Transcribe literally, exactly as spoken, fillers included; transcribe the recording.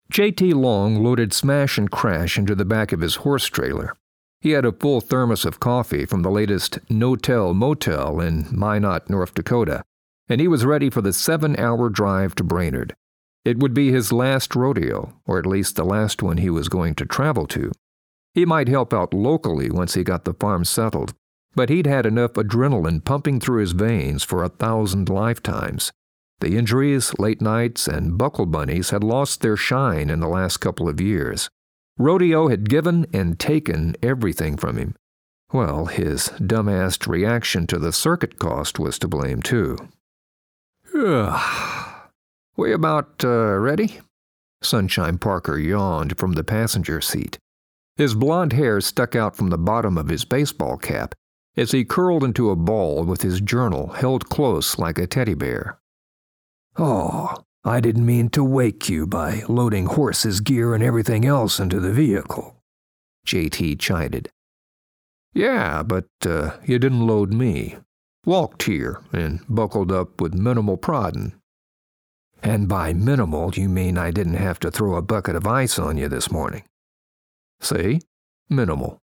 J T Long loaded Smash and Crash into the back of his horse trailer. He had a full thermos of coffee from the latest No-Tell Motel in Minot, North Dakota, and he was ready for the seven-hour drive to Brainerd. It would be his last rodeo, or at least the last one he was going to travel to. He might help out locally once he got the farm settled, but he'd had enough adrenaline pumping through his veins for a thousand lifetimes. The injuries, late nights, and buckle bunnies had lost their shine in the last couple of years. Rodeo had given and taken everything from him. Well, his dumbassed reaction to the circuit cost was to blame, too. Ugh. We about uh, ready? Sunshine Parker yawned from the passenger seat. His blond hair stuck out from the bottom of his baseball cap as he curled into a ball with his journal held close like a teddy bear. Oh, I didn't mean to wake you by loading horse's gear and everything else into the vehicle, J T chided. Yeah, but uh, you didn't load me. Walked here and buckled up with minimal prodding. And by minimal, you mean I didn't have to throw a bucket of ice on you this morning. See? Minimal.